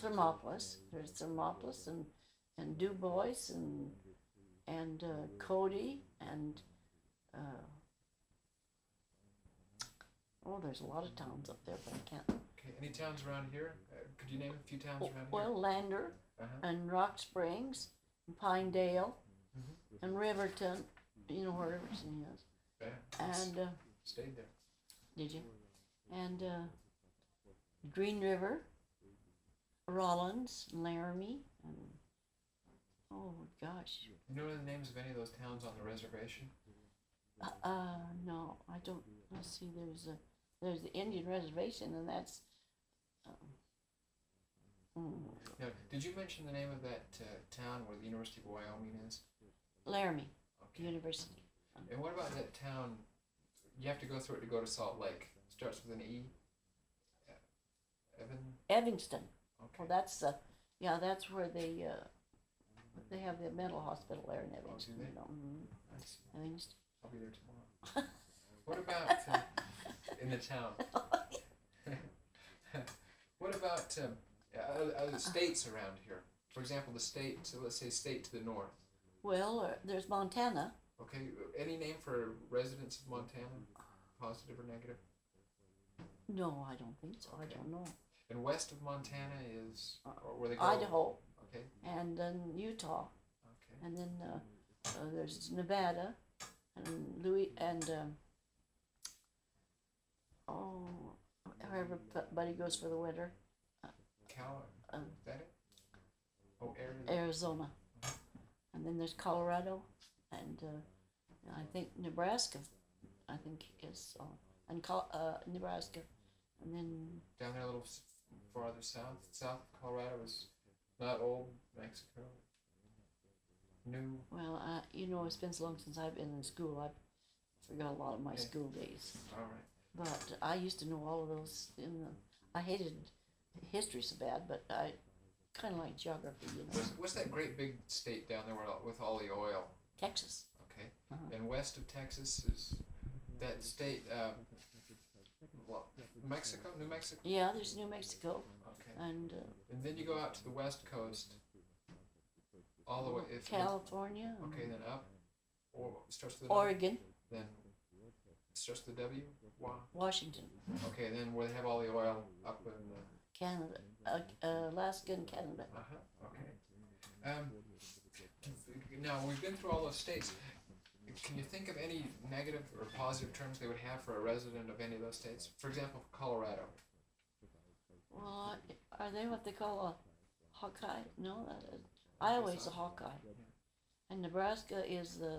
Thermopolis. There's Thermopolis and Du Bois and Cody and there's a lot of towns up there, but I can't. Okay, any towns around here? Could you name a few towns around here? Well, Lander and Rock Springs and Pinedale and Riverton. You know where Riverton is. Yeah. And stayed there. Did you? And Green River, Rollins, Laramie, and oh gosh. You know the names of any of those towns on the reservation? No, I don't. Let's see. There's the Indian reservation, and that's. Now, did you mention the name of that town where the University of Wyoming is? Laramie Okay. University. And what about that town? You have to go through it to go to Salt Lake. Starts with an E. Evanston. Okay. Well, that's where they have the mental hospital there in Evanston. do they? You know. I see. Evanston. I'll be there tomorrow. What about in the town? What about other states around here? For example, the state. So let's say state to the north. Well, there's Montana. Okay. Any name for residents of Montana? Positive or negative? No, I don't think so. Okay. I don't know. And west of Montana is or where they go? Idaho. Okay. And then Utah. Okay. And then there's Nevada and wherever Buddy goes for the winter. Is that it? Oh, Arizona. And then there's Colorado, and I think Nebraska. I think is and Nebraska, and then down there a little farther south. South of Colorado is not old Mexico. New. Well, it's been so long since I've been in school. I forgot a lot of my school days. All right. But I used to know all of those. I hated history so bad, but I kind of like geography. What's that great big state down there with all the oil? Texas. Okay. And west of Texas is that state. Mexico, New Mexico. Yeah, there's New Mexico. Okay. And then you go out to the west coast. All the way. California. Okay, then up. Or starts with Oregon. Then starts with the W. Washington. Okay, then where they have all the oil up in Canada, Alaska and Canada. Okay. Now we've been through all those states. Can you think of any negative or positive terms they would have for a resident of any of those states? For example, Colorado. Well, are they what they call a Hawkeye? No, Iowa's a Hawkeye. And Nebraska is the.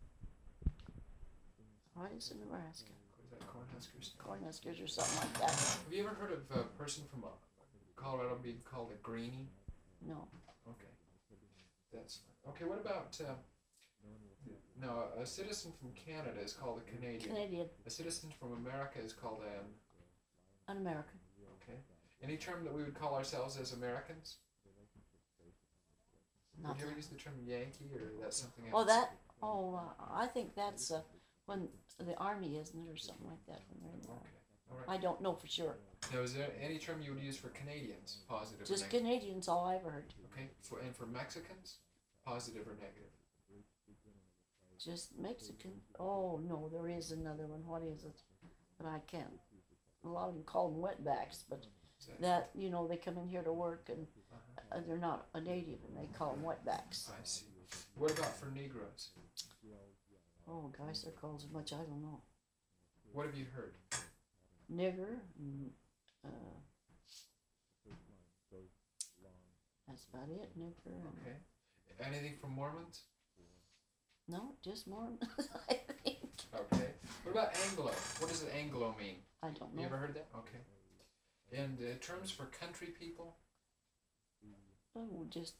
What is in Nebraska? Is that Cornhuskers? Cornhuskers or something like that. Have you ever heard of a person from Colorado being called a greenie? No. Okay. That's okay. What about no? A citizen from Canada is called a Canadian. Canadian. A citizen from America is called an American. Okay. Any term that we would call ourselves as Americans? Not Would you ever use the term Yankee, or that's something else? I think that's when the Army, isn't it, or something like that when they're in there. Okay. All right. I don't know for sure. Now, is there any term you would use for Canadians, positive Just or negative? Canadians, all I ever heard. Okay. And for Mexicans, positive or negative? Just Mexican. Oh, no, there is another one. What is it? But I can't. A lot of them call them wetbacks, but that, they come in here to work and they're not a native and they call them wetbacks. I see. What about for Negroes? Oh, gosh, they're called as much, I don't know. What have you heard? Nigger. That's about it, nigger. Okay. Anything from Mormons? No, just Mormons, I think. Okay. What about Anglo? What does Anglo mean? I don't know. You ever heard that? Okay. And terms for country people? Oh, just